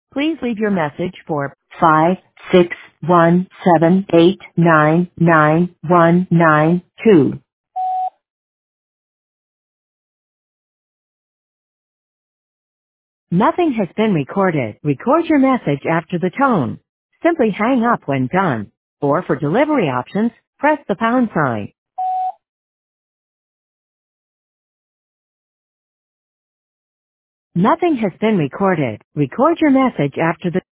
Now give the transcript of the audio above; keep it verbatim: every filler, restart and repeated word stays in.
Please leave your message for five six one seven eight nine nine one nine two. Nothing has been recorded. Record your message after the tone. Simply hang up when done. Or for delivery options, press the pound sign. Nothing has been recorded. Record your message after the